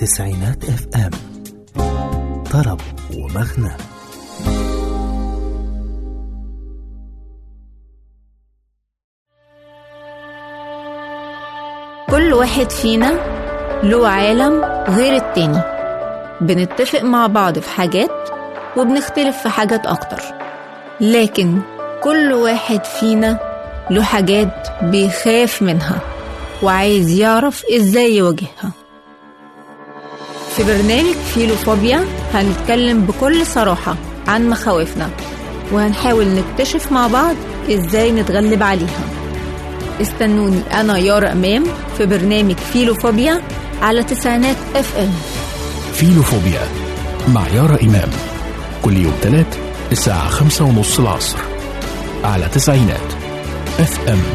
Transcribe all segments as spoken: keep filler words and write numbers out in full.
تسعينات اف ام، طرب ومغنى. كل واحد فينا له عالم غير التاني، بنتفق مع بعض في حاجات وبنختلف في حاجات أكتر، لكن كل واحد فينا له حاجات بيخاف منها وعايز يعرف إزاي يواجهها. في برنامج فيلوفوبيا هنتكلم بكل صراحة عن مخاوفنا، وهنحاول نكتشف مع بعض إزاي نتغلب عليها. استنوني أنا يارا إمام في برنامج فيلوفوبيا على تسعينات اف ام. فيلوفوبيا مع يارا إمام كل يوم تلات الساعة خمسة ونص العصر على تسعينات اف ام.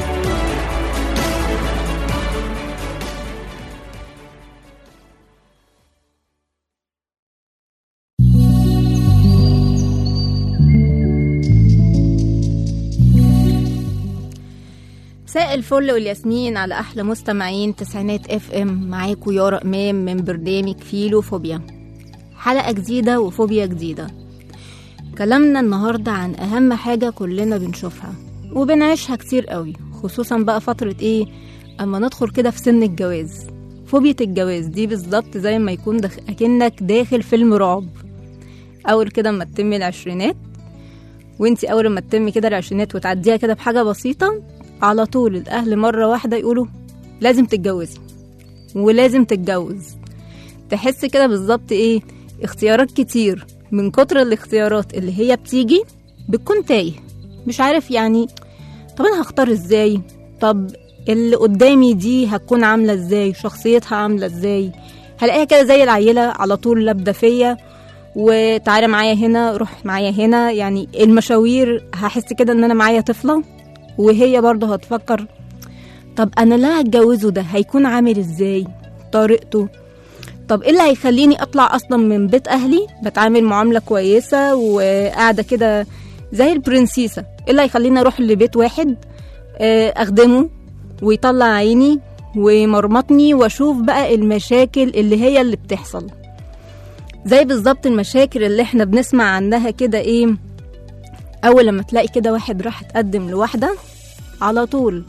مساء الفل والياسمين على أحلى مستمعين تسعينات اف ام. معاكم يارا إمام من برنامج فيلوفوبيا، حلقة جديدة وفوبيا جديدة. كلامنا النهاردة عن أهم حاجة كلنا بنشوفها وبنعيشها كتير قوي، خصوصا بقى فترة ايه اما ندخل كده في سن الجواز. فوبيا الجواز دي بالظبط زي ما يكون دخ... أكنك داخل فيلم رعب. أول كده اما تتم العشرينات، وانتي أول ما تتم كده العشرينات وتعديها كده بحاجة بسيطة، على طول الأهل مرة واحدة يقولوا لازم تتجوزي ولازم تتجوز. تحس كده بالظبط ايه، اختيارات كتير. من كتر الاختيارات اللي هي بتيجي بتكون تايه، مش عارف يعني طب انا هختار ازاي، طب اللي قدامي دي هتكون عاملة ازاي، شخصيتها عاملة ازاي. هلاقيها كده زي العيلة على طول لابدة فيا، وتعالى معايا هنا روح معايا هنا. يعني المشاوير هحس كده ان انا معايا طفلة، وهي برضه هتفكر طب انا لا هتجوزه ده هيكون عامل ازاي، طريقته. طب ايه اللي هيخليني اطلع اصلا من بيت اهلي بتعامل معاملة كويسة وقاعدة كده زي البرنسيسة، ايه اللي هيخليني اروح لبيت واحد اخدمه ويطلع عيني ومرمطني، واشوف بقى المشاكل اللي هي اللي بتحصل. زي بالظبط المشاكل اللي احنا بنسمع عنها كده ايه، اول لما تلاقي كده واحد راح تقدم لواحدة على طول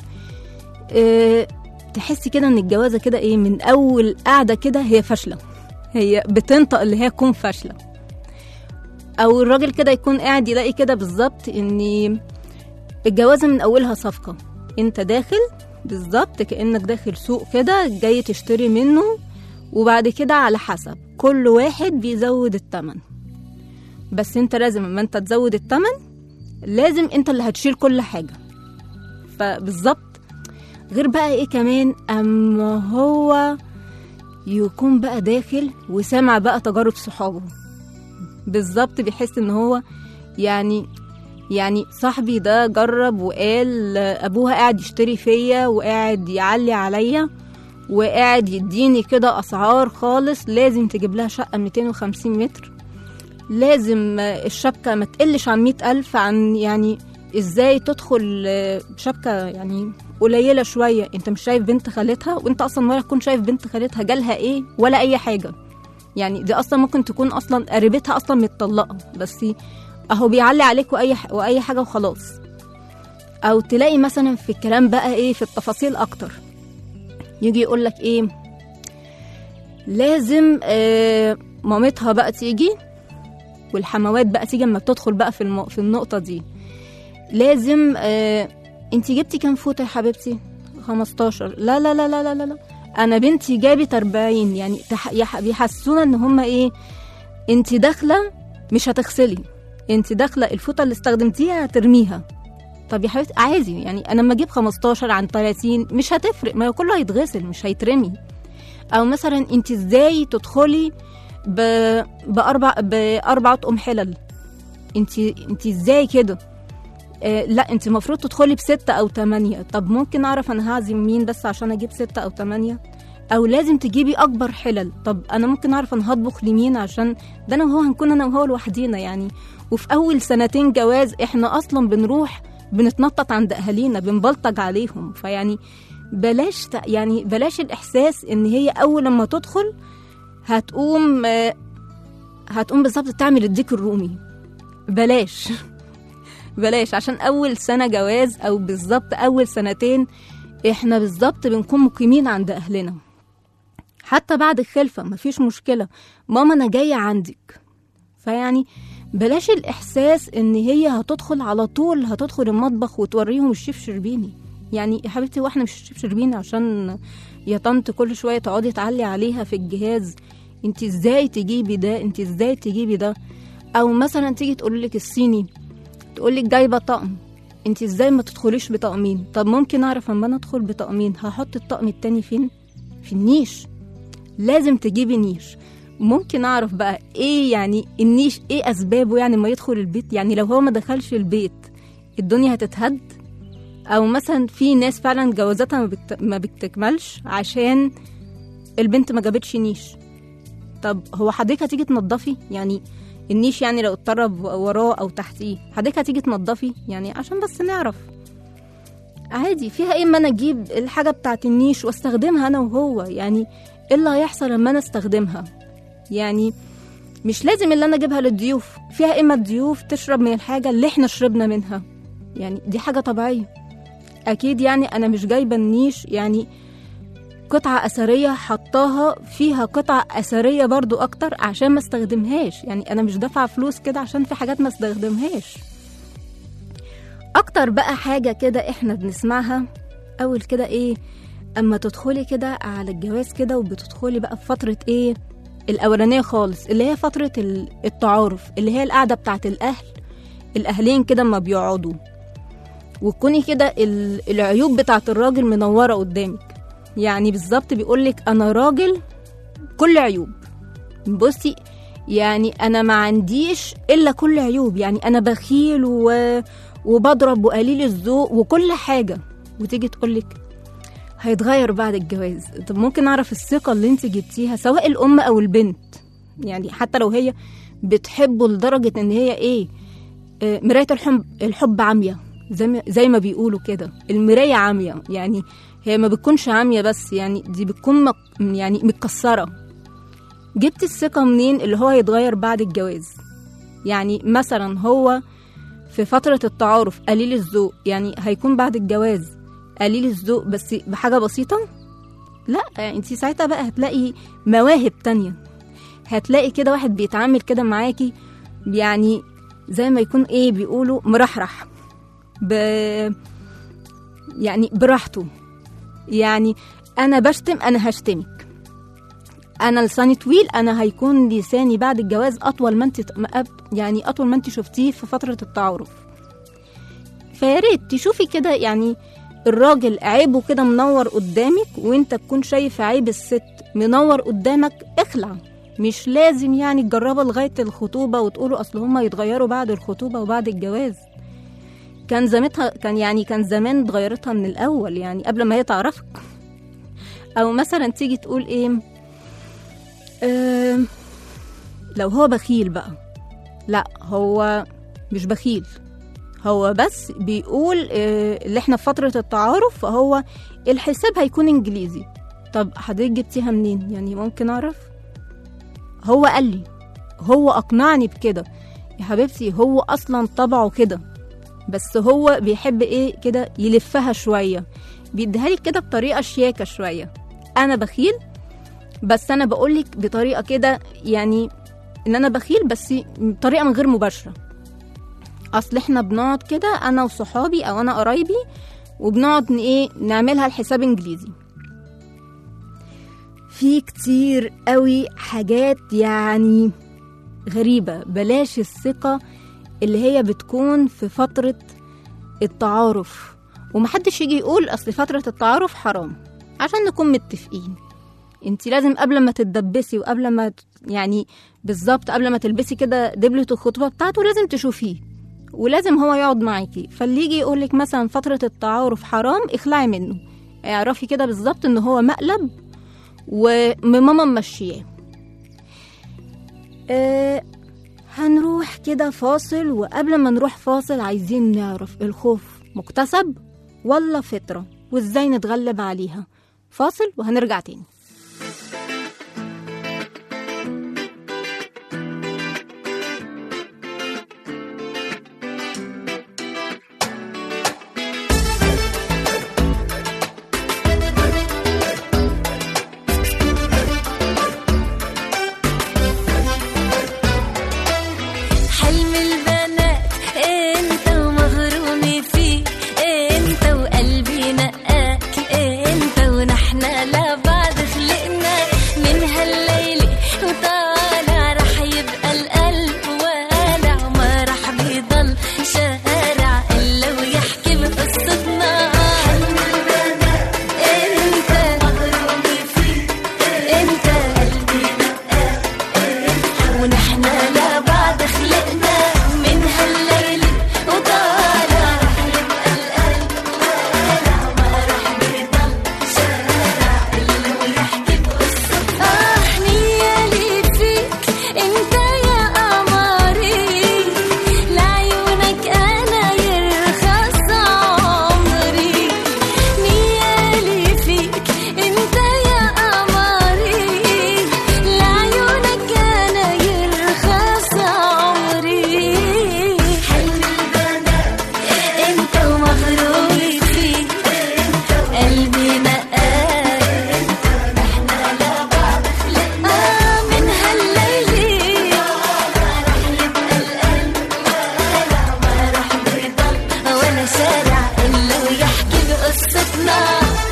اه تحسي كده ان الجوازة كده ايه من اول قاعدة كده هي فاشلة، هي بتنطق اللي هي تكون فاشلة. او الراجل كده يكون قاعد يلاقي كده بالظبط ان الجوازة من اولها صفقة، انت داخل بالظبط كأنك داخل سوق كده جاي تشتري منه، وبعد كده على حسب كل واحد بيزود التمن، بس انت لازم اما انت تزود التمن لازم انت اللي هتشيل كل حاجة. فبالظبط غير بقى ايه كمان، اما هو يكون بقى داخل وسامع بقى تجارب صحابه، بالظبط بيحس ان هو يعني يعني صاحبي ده جرب وقال ابوها قاعد يشتري فيا وقاعد يعلي عليا وقاعد يديني كده اسعار خالص، لازم تجيب لها شقة مئتين وخمسين متر، لازم الشبكة ما تقلش عن مئة ألف، عن يعني ازاي تدخل شبكة يعني قليلة شوية. انت مش شايف بنت خالتها، وانت اصلا ولا تكون شايف بنت خالتها جالها ايه ولا اي حاجة. يعني دي اصلا ممكن تكون اصلا قريبتها اصلا متطلقة، بس اهو بيعلي عليك واي واي حاجة وخلاص. او تلاقي مثلا في الكلام بقى ايه في التفاصيل اكتر، يجي يقولك ايه لازم آه مامتها بقى تيجي والحموات بقى تيجي اما بتدخل بقى في الم... في النقطة دي، لازم آه... انتي جبتي كام فوطة يا حبيبتي؟ خمستاشر. لا لا لا لا لا لا انا بنتي جابت أربعين. يعني تح... يح... بيحسونا ان هما ايه، انتي داخلة مش هتغسلي، انتي داخلة الفوطة اللي استخدمتيها هترميها. طب يا حبيبتي عادي، يعني انا لما اجيب خمستاشر عن تلاتين مش هتفرق، ما كله هيتغسل مش هيترمي. او مثلا انتي ازاي تدخلي ب... بأربع بأربعة أم حلل، انتي انتي ازاي كده؟ آه لا انتي المفروض تدخلي بستة أو تمانية. طب ممكن أعرف أنا هعزم مين بس عشان أجيب ستة أو تمانية؟ أو لازم تجيبي أكبر حلل. طب أنا ممكن أعرف أنا هطبخ لمين، عشان ده أنا وهو هنكون أنا وهو لوحدينا يعني. وفي أول سنتين جواز إحنا أصلا بنروح بنتنطط عند أهالينا بنبلطج عليهم. فيعني بلاش يعني بلاش الإحساس إن هي أول لما تدخل هتقوم آه، هتقوم بالظبط تعمل الديك الرومي. بلاش بلاش، عشان أول سنة جواز أو بالظبط أول سنتين إحنا بالظبط بنكون مقيمين عند أهلنا. حتى بعد الخلفة مفيش مشكلة، ماما أنا جاية عندك. فيعني بلاش الإحساس إن هي هتدخل على طول، هتدخل المطبخ وتوريهم الشيف شربيني. يعني يا حبيبتي واحنا مش الشيف شربيني عشان يا طنط كل شوية تقعدي تعلي عليها في الجهاز انت ازاي تجيبي ده، انت ازاي تجيبي ده. او مثلا تيجي تقولك الصيني تقولك جايبة طقم، انت ازاي ما تدخليش بطقمين؟ طب ممكن اعرف اما انا ادخل بطقمين هحط الطقم التاني فين؟ في النيش. لازم تجيبي نيش. ممكن اعرف بقى ايه يعني النيش، ايه اسبابه يعني ما يدخل البيت؟ يعني لو هو ما دخلش البيت الدنيا هتتهد. او مثلا في ناس فعلا جوازاتها ما, بت... ما بتكملش عشان البنت ما جابتش نيش. طب هو حضرتك هتيجي تنضفي؟ يعني النيش يعني لو اتطرب وراه او تحتيه حضرتك هتيجي تنضفي؟ يعني عشان بس نعرف. عادي، فيها ايه اما انا اجيب الحاجه بتاعت النيش واستخدمها انا وهو؟ يعني ايه اللي هيحصل لما انا استخدمها؟ يعني مش لازم اللي انا اجيبها للضيوف. فيها اما الضيوف تشرب من الحاجه اللي احنا شربنا منها، يعني دي حاجه طبيعيه. اكيد يعني انا مش جايبه النيش يعني قطعه اثريه حطاها فيها قطعه اثريه برضو اكتر عشان ما استخدمهاش. يعني انا مش دافعه فلوس كده عشان في حاجات ما استخدمهاش. اكتر بقى حاجه كده احنا بنسمعها اول كده ايه اما تدخلي كده على الجواز كده، وبتدخلي بقى في فتره ايه الاولانيه خالص اللي هي فتره التعارف، اللي هي القعده بتاعت الاهل الاهلين كده اما بيقعدوا، وتكوني كده العيوب بتاعت الراجل منوره قدامك. يعني بالظبط بيقولك انا راجل كل عيوب. بصي يعني انا ما عنديش الا كل عيوب، يعني انا بخيل و... وبضرب وقليل الذوق وكل حاجه. وتيجي تقولك هيتغير بعد الجواز. طب ممكن اعرف الثقه اللي انت جبتيها سواء الام او البنت؟ يعني حتى لو هي بتحبه لدرجه ان هي ايه آه مرايه الحب الحب عمياء زي ما, زي ما بيقولوا كده، المرايه عمياء. يعني هي ما بتكونش عمياء بس، يعني دي بتكون مك يعني متكسره. جبت الثقه منين اللي هو هيتغير بعد الجواز؟ يعني مثلا هو في فتره التعارف قليل الذوق، يعني هيكون بعد الجواز قليل الذوق بس بحاجه بسيطه؟ لا، يعني انتي ساعتها بقى هتلاقي مواهب تانية. هتلاقي كده واحد بيتعامل كده معاكي يعني زي ما يكون ايه بيقولوا مرحرح ب... يعني براحته. يعني انا بشتم انا هشتمك، انا لساني طويل انا هيكون لساني بعد الجواز اطول ما انت يعني اطول ما انت شفتيه في فتره التعارف. فياريت تشوفي كده يعني الراجل عيبه كده منور قدامك وانت تكون شايف عيب الست منور قدامك، اخلع. مش لازم يعني تجربها لغايه الخطوبه وتقولوا اصل هما يتغيروا بعد الخطوبه وبعد الجواز. كان زمتها كان يعني كان زمان اتغيرتها من الاول، يعني قبل ما هي تعرفك. او مثلا تيجي تقول ايه اه لو هو بخيل بقى، لا هو مش بخيل، هو بس بيقول اه اللي احنا في فتره التعارف فهو الحساب هيكون انجليزي. طب حضرتك جبتيها منين؟ يعني ممكن اعرف؟ هو قال لي، هو اقنعني بكده. يا حبيبتي هو اصلا طبعه كده، بس هو بيحب ايه كده يلفها شويه، بيديها لك كده بطريقه شياكه شويه. انا بخيل بس انا بقولك بطريقه كده يعني ان انا بخيل بس بطريقه من غير مباشره. اصل احنا بنقعد كده انا وصحابي او انا قرايبي وبنقعد ايه نعملها الحساب انجليزي. في كتير قوي حاجات يعني غريبه. بلاش الثقه اللي هي بتكون في فترة التعارف، ومحدش يجي يقول أصل فترة التعارف حرام، عشان نكون متفقين. انتي لازم قبل ما تتدبسي وقبل ما يعني بالظبط قبل ما تلبسي كده دبلة الخطوبة بتاعته لازم تشوفيه، ولازم هو يقعد معاكي. فاللي يجي يقولك مثلا فترة التعارف حرام اخلعي منه، اعرفي كده بالظبط ان هو مقلب وماما ممشياه. أه هنروح كده فاصل، وقبل ما نروح فاصل عايزين نعرف الخوف مكتسب ولا فطرة، وازاي نتغلب عليها. فاصل وهنرجع تاني. احنا لبعض خلقنا من هالليل وطالع رح يبقى القلب والع ما رح بيضل شارع إلا ويحكي بقصتنا انت مغرومي فيك انت قلبي نقاك ونحن لبعض خلقنا من هالليل وطالع رح يبقى القلب والع ما رح بيضل شارع إلا ويحكي بقصتنا آه نيالي فيك انت يا قمري لعيونك انا يرخص عمري نيالي فيك انت يا قمري لعيونك انا يرخص عمري حلم البنات انت ومغرومي فيك قلبي نقاك احنا لبعض خلقنا من هالليل رح يبقى القلب والع ما رح بيضل ولا شارع إلا ويحكي بقصتنا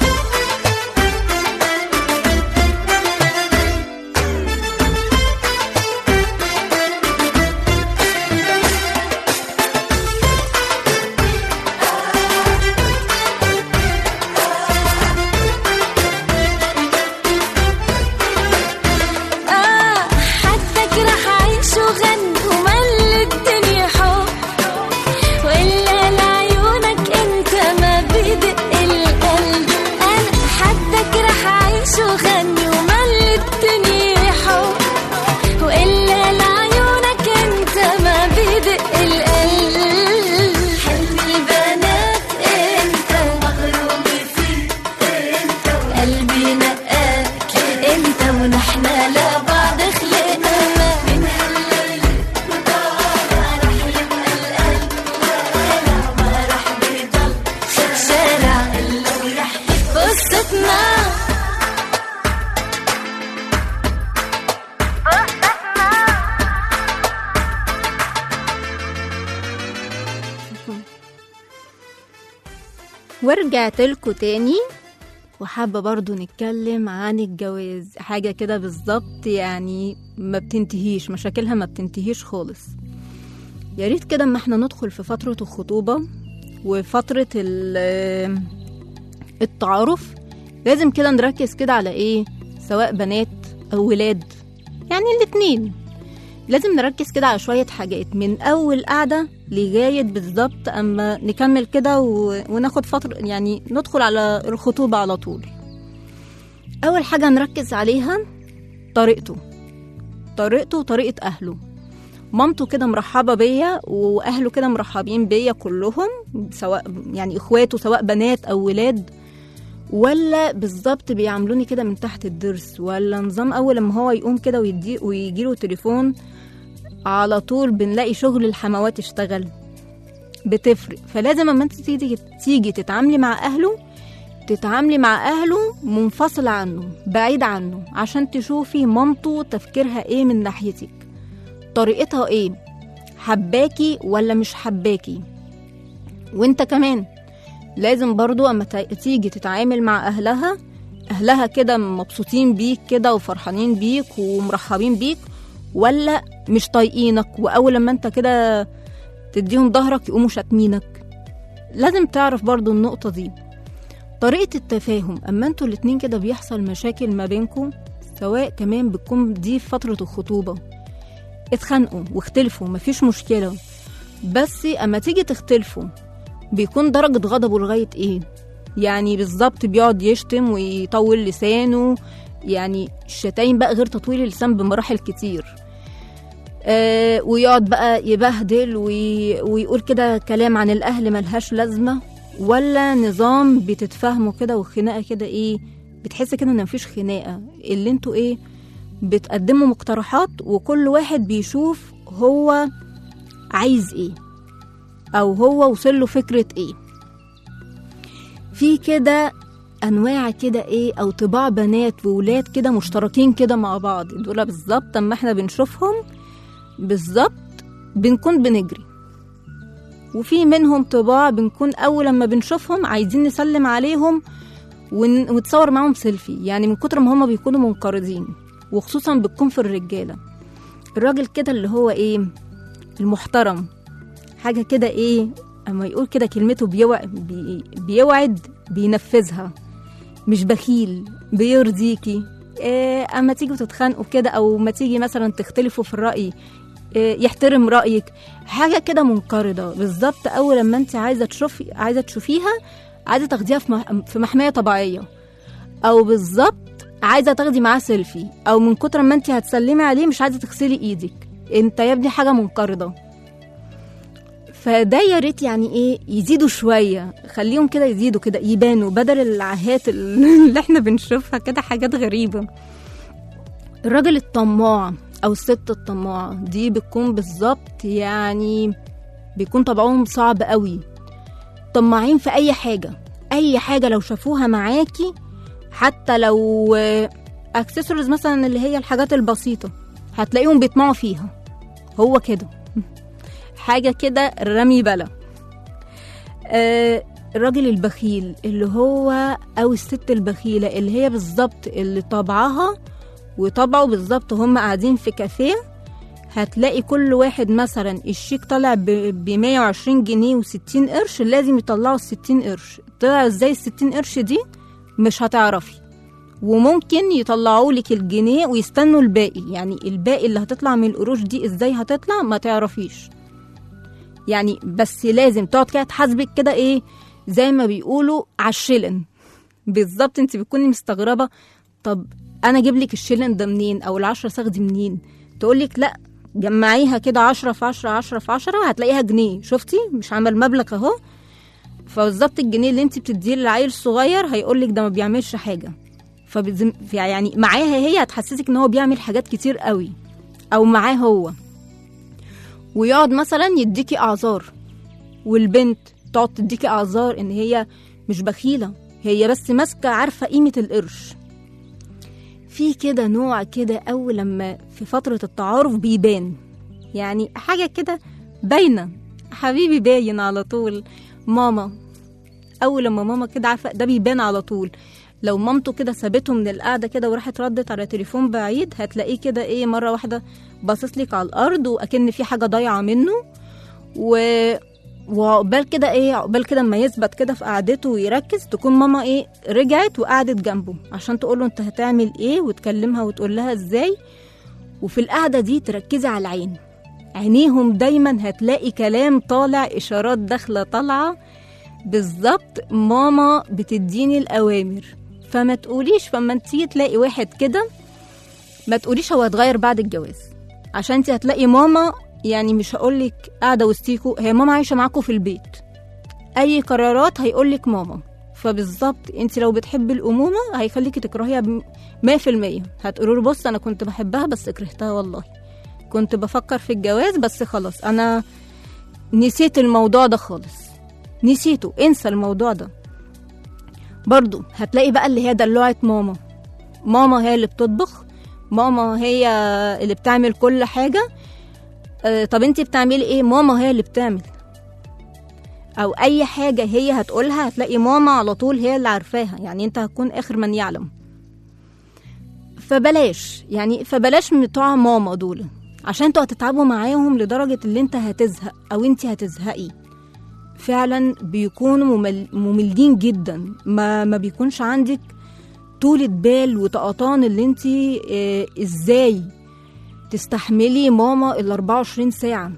آه حدك رح أعيش وغني وملي الدنيا حب وإلا لعيونك أنت ما بدق القلب أنا حدك رح أعيش وغني وملي الدنيا حب وإلا لعيونك أنت ما بدق القلب حلم البنات أنت مغرومي فيك أنت قلبي نقاك أنت ونحن لبعض خلقنا من هالليل وطالع رح يبقى القلب والع ما رح بيضل شارع إلا ويحكي قصتنا ورجعت لكم تاني وحابة برضو نتكلم عن الجواز، حاجة كده بالظبط يعني ما بتنتهيش، مشاكلها ما بتنتهيش خالص. يا ريت كده اما احنا ندخل في فترة الخطوبة وفترة ال- التعارف لازم كده نركز كده على ايه، سواء بنات او ولاد، يعني الاتنين لازم نركز كده على شوية حاجات من أول قعدة لغاية بالظبط أما نكمل كده و... وناخد فترة يعني ندخل على الخطوبة على طول. أول حاجة نركز عليها طريقته طريقته وطريقة أهله. مامته كده مرحبة بيا وأهله كده مرحبين بيا كلهم، سواء يعني إخواته سواء بنات أو ولاد، ولا بالظبط بيعاملوني كده من تحت الضرس، ولا نظام أول لما هو يقوم كده ويدي ويجيله تليفون على طول بنلاقي شغل الحموات اشتغل. بتفرق. فلازم اما انت تيجي تيجي تتعاملي مع اهله تتعاملي مع اهله منفصلة عنه بعيد عنه، عشان تشوفي مامته تفكيرها ايه من ناحيتك، طريقتها ايه، حباكي ولا مش حباكي. وانت كمان لازم برضو اما تيجي تتعامل مع اهلها اهلها كده مبسوطين بيك كده وفرحانين بيك ومرحبين بيك، ولا مش طايقينك واول لما انت كده تديهم ظهرك يقوموا شاتمينك. لازم تعرف برضو النقطة دي. طريقة التفاهم اما انتوا الاتنين كده بيحصل مشاكل ما بينكم، سواء كمان بتكون دي في فترة الخطوبة، اتخانقوا واختلفوا مفيش مشكلة، بس اما تيجي تختلفوا بيكون درجة غضبه لغاية ايه، يعني بالظبط بيقعد يشتم ويطول لسانه، يعني الشتايم بقى غير تطويل اللسان بمراحل كتير، آه ويقعد بقى يبهدل وي... ويقول كده كلام عن الأهل ملهاش لازمة، ولا نظام بتتفاهموا كده وخناقة كده ايه، بتحس كده ان مفيش خناقة، اللي انتوا ايه بتقدموا مقترحات وكل واحد بيشوف هو عايز ايه او هو وصل له فكرة ايه. في كده انواع كده ايه او طباع بنات وولاد كده مشتركين كده مع بعض، دول بالظبط اما احنا بنشوفهم بالظبط بنكون بنجري. وفي منهم طباع بنكون اول لما بنشوفهم عايزين نسلم عليهم ون- وتصور معاهم سيلفي، يعني من كتر ما هما بيكونوا منقرضين، وخصوصا بتكون في الرجالة. الراجل كده اللي هو ايه المحترم، حاجة كده ايه اما يقول كده كلمته بيوعد, بي بيوعد بينفذها، مش بخيل، بيرضيكي. إيه اما تيجوا تتخانقوا كده او ما تيجي مثلا تختلفوا في الرأي، إيه يحترم رأيك، حاجة كده منقرضة بالظبط. اول لما انت عايزة تشوفي عايزة تشوفيها عايزة تاخديها في مح- في محمية طبيعية، او بالظبط عايزة تاخدي معاه سيلفي، او من كتر ما انت هتسلمي عليه مش عايزة تغسلي ايدك، انت يا ابني حاجة منقرضة. فده يا ريت يعني ايه يزيدوا شوية، خليهم كده يزيدوا كده يبانوا، بدل العاهات اللي احنا بنشوفها كده حاجات غريبة. الراجل الطماع او الست الطماعة دي بتكون بالظبط يعني بيكون طبعهم صعب قوي، طماعين في اي حاجة، اي حاجة لو شافوها معاكي، حتى لو اكسسوارز مثلا اللي هي الحاجات البسيطة هتلاقيهم بيطمعوا فيها. هو كده حاجة كده رمي بلا. آه الراجل البخيل اللي هو او الست البخيلة اللي هي بالظبط اللي طبعها وطبعه بالظبط، هم قاعدين في كافيه هتلاقي كل واحد مثلا الشيك طلع ب مية وعشرين جنيه وستين قرش، لازم يطلعوا الستين قرش. طلع ازاي الستين قرش دي مش هتعرفي، وممكن يطلعوا لك الجنيه ويستنوا الباقي، يعني الباقي اللي هتطلع من القروش دي ازاي هتطلع ما تعرفيش يعني. بس لازم تقعد كده تحاسبك كده ايه زي ما بيقولوا عالشلن بالظبط. انت بتكوني مستغربة، طب انا اجيب لك الشلن ده منين او العشرة صاغ دي منين؟ تقولك لا جمعيها كده عشرة في عشرة عشرة في عشرة هتلاقيها جنيه، شفتي مش عمل مبلغ اهو. فبالظبط الجنيه اللي انت بتديه للعيل صغير هيقولك ده ما بيعملش حاجة، فبزم يعني معاها هي هتحسسك ان هو بيعمل حاجات كتير قوي، او معاه هو. ويقعد مثلا يديكي اعذار، والبنت تقعد تديكي اعذار ان هي مش بخيلة، هي بس ماسكة عارفة قيمة القرش. في كده نوع كده اول لما في فترة التعارف بيبان، يعني حاجة كده باينة، حبيبي باين على طول. ماما اول لما ماما كده عارفة ده بيبان على طول. لو مامته كده سابته من القعدة كده وراحت ردت على تليفون بعيد هتلاقيه كده ايه مرة واحدة باصصلك على الارض واكن في حاجة ضايعة منه، و وعقبال كده ايه عقبال كده اما يثبت كده في قعدته ويركز تكون ماما ايه رجعت وقعدت جنبه عشان تقوله انت هتعمل ايه وتكلمها وتقول لها ازاي. وفي القعدة دي تركزي على العين، عينيهم دايما هتلاقي كلام طالع، اشارات داخلة طالعة بالظبط، ماما بتديني الاوامر. فما تقوليش فما انتي تلاقي واحد كده ما تقوليش هو هتغير بعد الجواز، عشان انتي هتلاقي ماما يعني مش هقولك قاعدة وسطيكوا، هي ماما عايشة معاكوا في البيت، اي قرارات هيقولك ماما. فبالظبط انت لو بتحبي الامومة هيخليكي تكرهيها مية في المية. هتقولوا له بص انا كنت بحبها بس كرهتها والله، كنت بفكر في الجواز بس خلاص انا نسيت الموضوع ده خالص، نسيته، انسى الموضوع ده. برضو هتلاقي بقى اللي هي دلوعة ماما، ماما هي اللي بتطبخ، ماما هي اللي بتعمل كل حاجة. آه طب انتي بتعملي ايه؟ ماما هي اللي بتعمل، او اي حاجة هي هتقولها هتلاقي ماما على طول هي اللي عارفاها، يعني انت هتكون اخر من يعلم. فبلاش يعني فبلاش من بتوع ماما دول، عشان انتوا هتتعبوا معاهم لدرجة اللي انت هتزهق او انتي هتزهقي. فعلا بيكونوا ممل مملين جدا، ما ما بيكونش عندك طولة بال وطقطان اللي انتي اه ازاي تستحملي ماما ال أربعة وعشرين ساعة.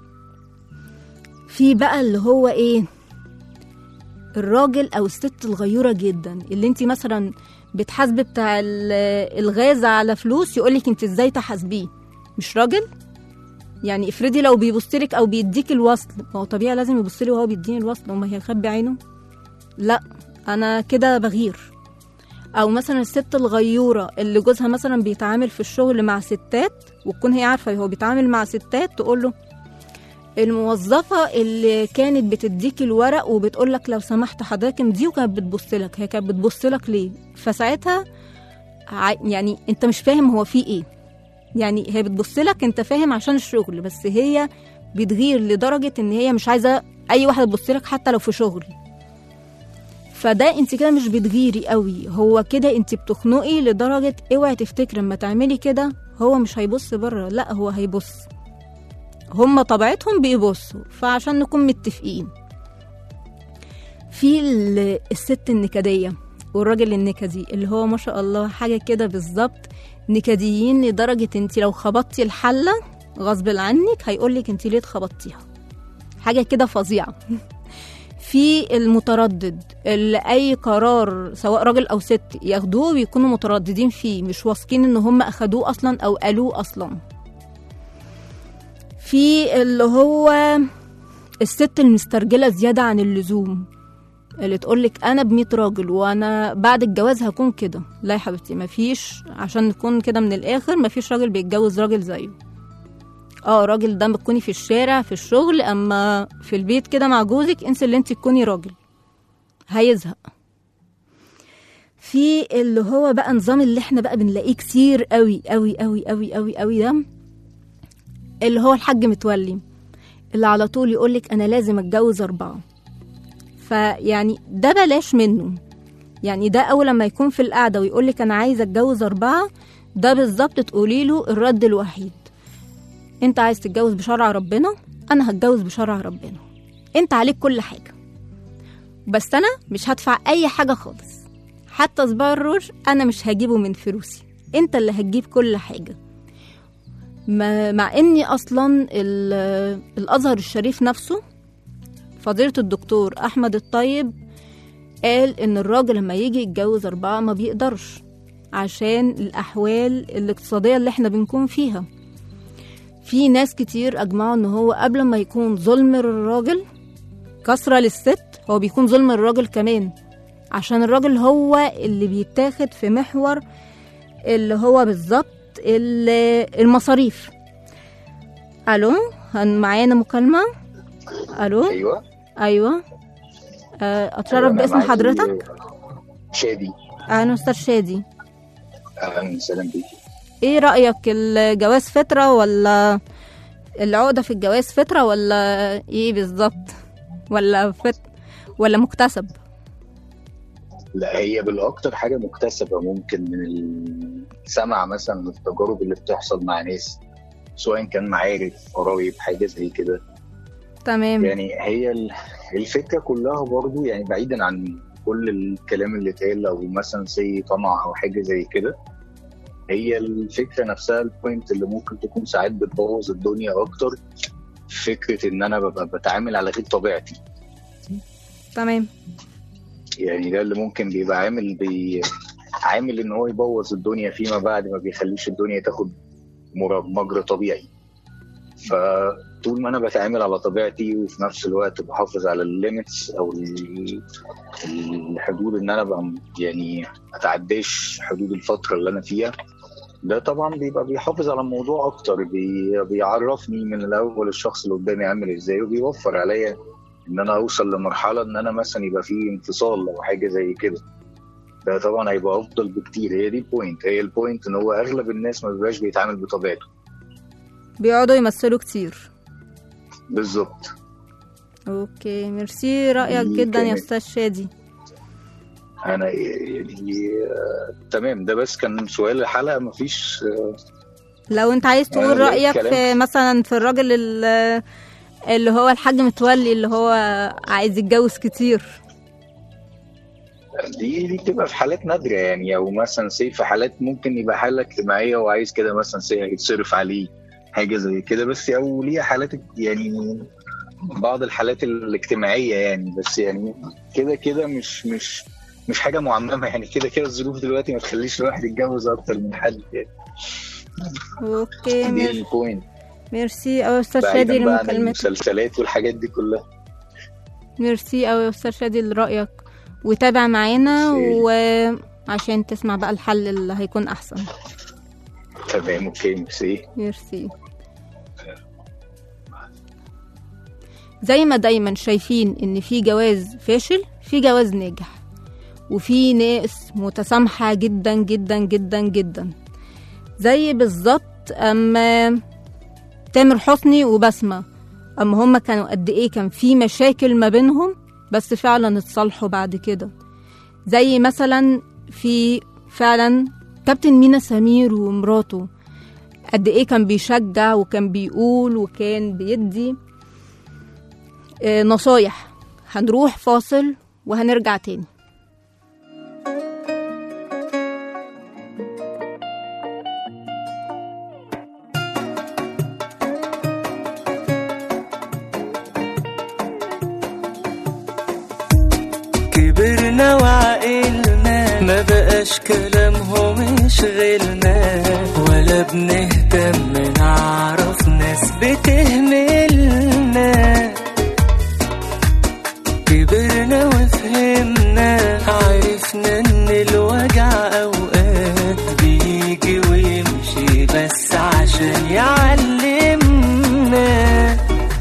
في بقى اللي هو ايه الراجل او الست الغيورة جدا اللي انتي مثلا بتحاسبي بتاع الغاز على فلوس يقولك انت ازاي تحاسبيه، مش راجل؟ يعني افرضي لو بيبصلك او بيديك الوصل، ما هو طبيعي لازم يبصلي وهو بيديني الوصل، وما هيخبي عينه؟ لا انا كده بغير. او مثلا الست الغيورة اللي جوزها مثلا بيتعامل في الشغل مع ستات وتكون هي عارفة هو بيتعامل مع ستات، تقوله الموظفة اللي كانت بتديك الورق وبتقولك لو سمحت حضرتك امضيه، وكانت بتبصلك، هي كانت بتبصلك ليه؟ فساعتها يعني انت مش فاهم هو فيه ايه، يعني هي بتبصلك انت فاهم عشان الشغل، بس هي بتغير لدرجة ان هي مش عايزة اي واحدة تبصلك حتى لو في شغل. فده انت كده مش بتغيري قوي، هو كده انت بتخنقي لدرجة اوعي تفتكري لما تعملي كده هو مش هيبص بره، لا هو هيبص، هم طبيعتهم بيبصوا. فعشان نكون متفقين، في الست النكدية والراجل النكدي اللي هو ما شاء الله حاجة كده بالظبط، نكديين لدرجة انت لو خبطتي الحلة غصب عنك هيقولك انت ليه اتخبطتيها، حاجة كده فظيعة. في المتردد اللي اي قرار سواء راجل او ست ياخدوه بيكونوا مترددين فيه، مش واثقين ان هم اخدوه اصلا او قالوه اصلا. في اللي هو الست المسترجلة زيادة عن اللزوم، اللي تقولك انا بميت راجل وانا بعد الجواز هكون كده. لا يا حبيبتي، مفيش، عشان نكون كده من الاخر، مفيش راجل بيتجوز راجل زيه. اه راجل ده بتكوني في الشارع في الشغل، اما في البيت كده مع جوزك انسي اللي انت تكوني راجل، هيزهق. في اللي هو بقى نظام اللي احنا بقى بنلاقيه كتير قوي قوي قوي قوي قوي قوي ده، اللي هو الحاج متولي اللي على طول يقولك انا لازم اتجوز اربعة. فيعني ده بلاش منه، يعني ده اول لما يكون في القعدة ويقولك انا عايزة اتجوز اربعة، ده بالظبط تقولي له الرد الوحيد، انت عايز تتجوز بشرع ربنا، انا هتجوز بشرع ربنا، انت عليك كل حاجة بس انا مش هدفع اي حاجة خالص، حتى صباع الروج انا مش هجيبه من فلوسي، انت اللي هتجيب كل حاجة. مع اني اصلا الازهر الشريف نفسه فضيلة الدكتور احمد الطيب قال ان الراجل لما يجي يتجوز اربعة ما بيقدرش عشان الاحوال الاقتصادية اللي احنا بنكون فيها. في ناس كتير اجمعوا ان هو قبل ما يكون ظلم للراجل كسرة للست، هو بيكون ظلم الراجل كمان، عشان الراجل هو اللي بيتاخد في محور اللي هو بالظبط المصاريف. الو، معانا مكالمة. الو. ايوه ايوه اتشرف باسم حضرتك. شادي. انا استاذ شادي. اهلا وسهلا بيكي. ايه رأيك، الجواز فترة ولا العقدة في الجواز فترة ولا ايه بالظبط، ولا فت ولا مكتسب؟ لا هي بالاكتر حاجة مكتسبة، ممكن من السمع مثلا التجارب اللي بتحصل مع ناس سواء كان معارف قرايب حاجة زي كده. تمام. يعني هي الفكرة كلها برضو يعني بعيدا عن كل الكلام اللي اتقال او مثلا زي طمع او حاجة زي كده، هي الفكرة نفسها البوينت اللي ممكن تكون ساعات بتبوظ الدنيا اكتر، فكرة ان انا ببقى بتعامل على غير طبيعتي. تمام. يعني ده اللي ممكن بيبقى عامل بي... عامل ان هو يبوظ الدنيا فيما بعد، ما بيخليش الدنيا تاخد مجرى طبيعي. فطول ما انا بتعامل على طبيعتي وفي نفس الوقت بحافظ على الليميتس او الحدود، ان انا بقى يعني اتعداش حدود الفترة اللي انا فيها، ده طبعا بيبقى بيحافظ على الموضوع اكتر، بي... بيعرفني من الاول الشخص اللي قدامي عامل ازاي، وبيوفر عليا ان انا اوصل لمرحله ان انا مثلا يبقى في انفصال او حاجه زي كده. ده طبعا هيبقى افضل بكتير. هي دي البوينت، هي البوينت ان هو اغلب الناس ما بيبقاش بيتعامل بطبيعته، بيقعدوا يمثلوا كتير. بالظبط. اوكي، ميرسي، رايك جدا يا استاذ شادي. انا يعني آه، تمام. ده بس كان سؤال الحلقه، مفيش آه، لو انت عايز تقول رايك في مثلا في الراجل اللي اللي هو الحاج متولي اللي هو عايز يتجوز كتير، دي دي بتبقى في حالات نادرة يعني، او مثلا سي في حالات ممكن يبقى حالة اجتماعية وعايز كده مثلا سي يتصرف عليه حاجة زي كده، بس او ليها حالات يعني بعض الحالات الاجتماعية يعني، بس يعني كده كده مش مش مش حاجة معممة يعني، كده كده الظروف دلوقتي ما تخليش الواحد يتجوز اكتر من حد يعني. اوكي، دي البوينت. ميرسي أوي يا أستاذ شادي لمكالمتك. المسلسلات والحاجات دي كلها. ميرسي أوي يا أستاذ شادي لرأيك، وتابع معانا وعشان تسمع بقى الحل اللي هيكون أحسن. تمام. اوكي، ميرسي. ميرسي. زي ما دايما شايفين إن في جواز فاشل، في جواز ناجح، وفي ناس متسامحة جدا جدا جدا جدا، زي بالظبط أما تامر حسني وبسمة، أما هما كانوا قد إيه كان في مشاكل ما بينهم، بس فعلا اتصالحوا بعد كده. زي مثلا في فعلا كابتن مينا سمير ومراته، قد ايه كان بيشجع وكان بيقول وكان بيدي آه نصايح. هنروح فاصل وهنرجع تاني. كبرنا وعقلنا ما بقاش كلامهم يشغلنا، ولا بنهتم نعرف ناس بتهملنا. كبرنا وفهمنا، عرفنا ان الوجع اوقات بيجي ويمشي بس عشان يعلمنا.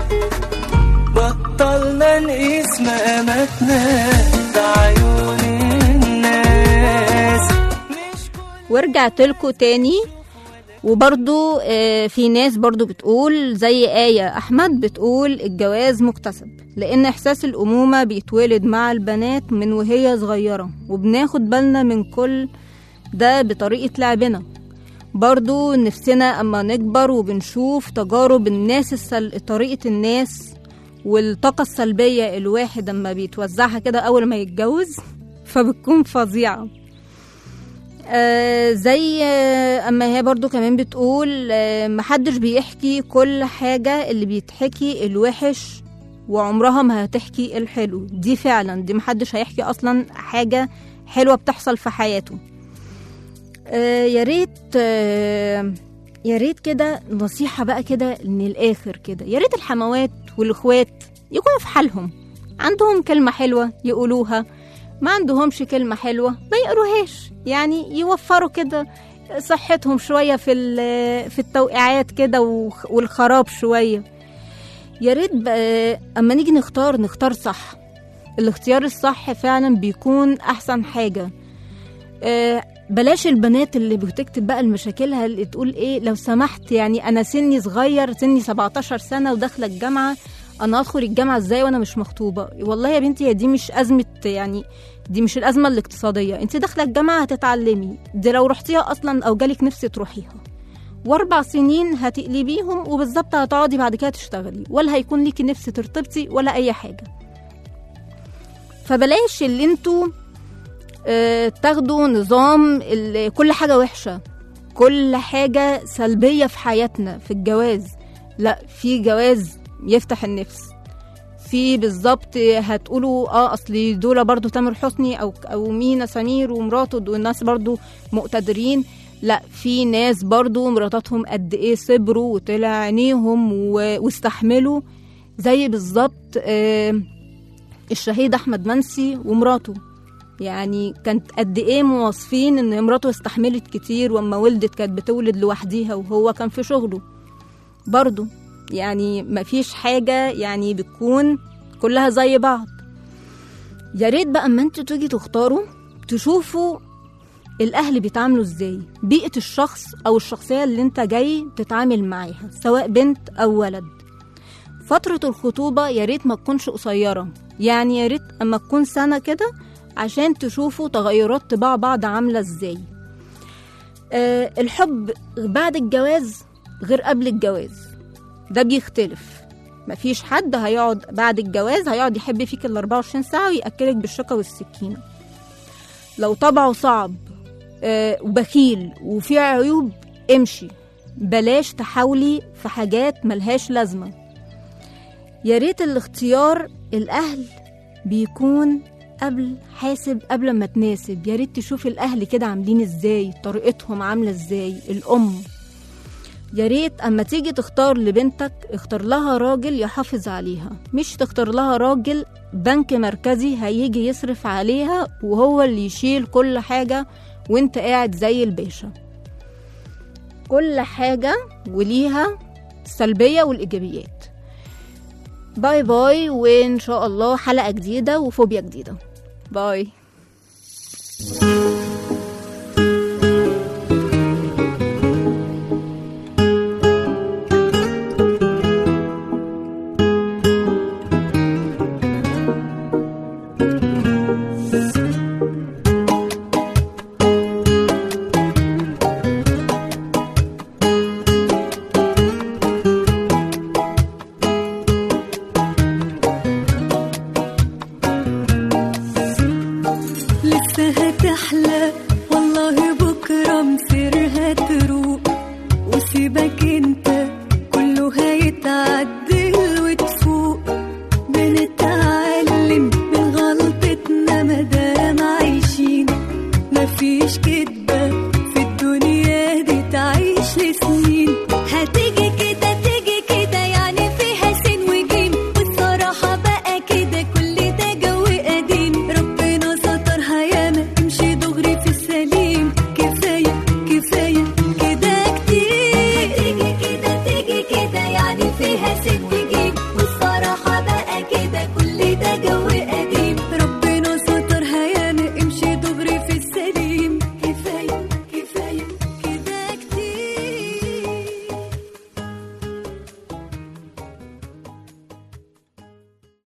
بطلنا نقيس مقاماتنا بعيون الناس. ورجعت لكم تاني. وبرضو في ناس برضو بتقول زي آية أحمد، بتقول الجواز مكتسب، لأن إحساس الأمومة بيتولد مع البنات من وهي صغيرة، وبناخد بالنا من كل ده بطريقة لعبنا. برضو نفسنا أما نكبر وبنشوف تجارب الناس السل... طريقة الناس والطاقة السلبية الواحد أما بيتوزعها كده أول ما يتجوز فبتكون فظيعة. آه زي آه أما هي برضو كمان بتقول آه محدش بيحكي كل حاجة، اللي بيتحكي الوحش وعمرها ما هتحكي الحلو. دي فعلا دي محدش هيحكي أصلا حاجة حلوة بتحصل في حياته. آه يا ريت آه يا ريت كده نصيحة بقى كده من الآخر كده، يا ريت الحموات والإخوات يكونوا في حالهم، عندهم كلمة حلوة يقولوها، ما عندهمش كلمة حلوة ما يقروهاش. يعني يوفروا كده صحتهم شوية في في التوقيعات كده والخراب شوية. يا ريت أما نيجي نختار نختار صح. الاختيار الصح فعلا بيكون أحسن حاجة. بلاش البنات اللي بتكتب بقى المشاكلها اللي تقول ايه لو سمحت، يعني انا سني صغير، سني سبعتاشر سنة وداخله الجامعة، انا ادخل الجامعة ازاي وانا مش مخطوبة؟ والله يا بنتي دي مش ازمة، يعني دي مش الازمة الاقتصادية. انت داخله الجامعة هتتعلمي، دي لو رحتيها اصلا او جالك نفسي تروحيها، واربع سنين هتقلبيهم وبالظبط هتقعدي بعد كده تشتغلي، ولا هيكون ليكي نفس ترتبطي ولا اي حاجة. فبلاش اللي انتوا اه تاخدوا نظام كل حاجة وحشة، كل حاجة سلبية في حياتنا في الجواز. لا، في جواز يفتح النفس، في بالظبط هتقولوا اه اصلي دول برضو تامر حسني او او مينا سمير ومراته دول ناس برضو مقتدرين. لا، في ناس برضو مراتاتهم قد ايه صبروا وطلع عينيهم واستحملوا، زي بالظبط آه الشهيد احمد منسي ومراته. يعني كانت قد ايه مواصفين ان مراته استحملت كتير، واما ولدت كانت بتولد لوحديها وهو كان في شغله برضو. يعني ما فيش حاجة يعني بتكون كلها زي بعض. يا ريت بقى اما انتوا تيجي تختاروا تشوفوا الاهل بيتعاملوا ازاي، بيئة الشخص او الشخصية اللي انت جاي تتعامل معاها سواء بنت او ولد. فترة الخطوبة يا ريت ما تكونش قصيرة، يعني يا ريت اما تكون سنة كده عشان تشوفوا تغيرات طباع بعض عاملة ازاي. أه الحب بعد الجواز غير قبل الجواز، ده بيختلف. مفيش حد هيقعد بعد الجواز هيقعد يحب فيك ال أربعة وعشرين ساعة ويأكلك بالشوكة والسكينة. لو طبعه صعب أه وبخيل وفيه عيوب امشي، بلاش تحاولي في حاجات ملهاش لازمة. يا ريت الاختيار الأهل بيكون قبل حاسب قبل ما تناسب. يا ريت تشوف الأهل كده عاملين ازاي، طريقتهم عاملة ازاي. الأم يا ريت اما تيجي تختار لبنتك اختار لها راجل يحافظ عليها، مش تختار لها راجل بنك مركزي هيجي يصرف عليها وهو اللي يشيل كل حاجة وانت قاعد زي الباشا. كل حاجة وليها السلبية والإيجابيات. باي باي، وإن شاء الله حلقة جديدة وفوبيا جديدة. باي.